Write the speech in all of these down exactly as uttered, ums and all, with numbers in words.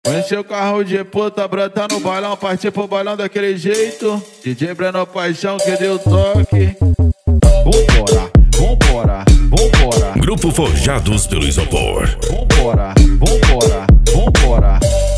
Enche o carro de puta, brota no bailão, partir pro bailão daquele jeito. D J Breno Paixão que deu toque. Vambora, vambora, vambora. Grupo Forjados pelo Isopor. Vambora, vambora, vambora.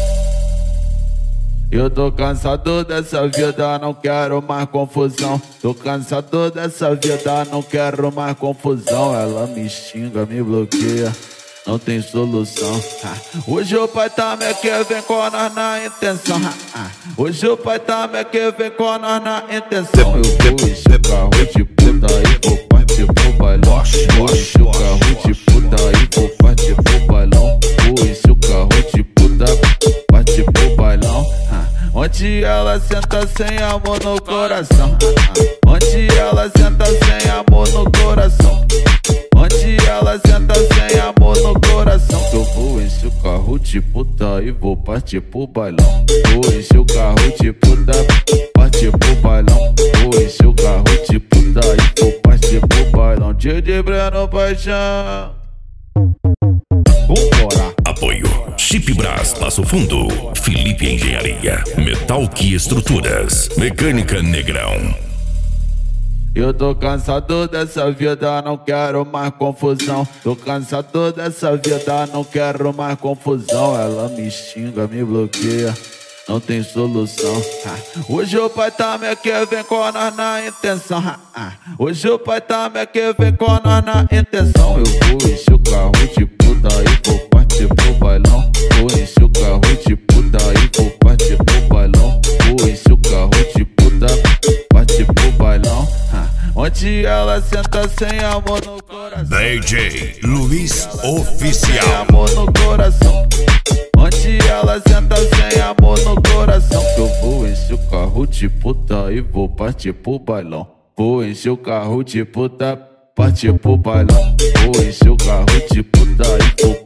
Eu tô cansado dessa vida, não quero mais confusão. Tô cansado dessa vida, não quero mais confusão. Ela me xinga, me bloqueia, não tem solução. Hoje o pai tá me que vem com nós na intenção. Hoje o pai tá me que vem com nós na intenção. Eu vou encher o carro de puta e vou partir pro bailão. Vou encher o carro de puta e vou partir pro bailão. Vou encher o carro de puta, partir pro bailão. Onde ela senta sem amor no coração. Onde ela senta sem amor no coração. Onde ela senta sem amor no coração. Que eu vou encher o carro de puta e vou partir pro bailão. Vou encher o carro de puta, partir pro bailão. Vou encher o carro de puta e vou partir pro bailão. D J Breno Paixão. Vambora. Apoio Chip Brás, Passo Fundo, Felipe Engenharia, Metalque Estruturas, Mecânica Negrão. Eu tô cansado dessa vida, não quero mais confusão. Tô cansado dessa vida, não quero mais confusão. Ela me xinga, me bloqueia, não tem solução. Hoje o pai tá me que vem com nós na intenção. Hoje o pai tá me que vem com nós na intenção. Eu vou encher o carro de puta e vou partir pro bailão. Vou encher o carro de puta e vou partir pro bailão. Vou encher o carro de puta, partir pro bailão. Onde ela senta sem amor no coração. D J Luiz Oficial. Sem amor no coração. Onde ela senta sem amor no coração. Que eu vou encher o carro de puta e vou partir pro bailão. Vou encher o carro de puta, partir pro bailão. Vou encher o carro de puta e vou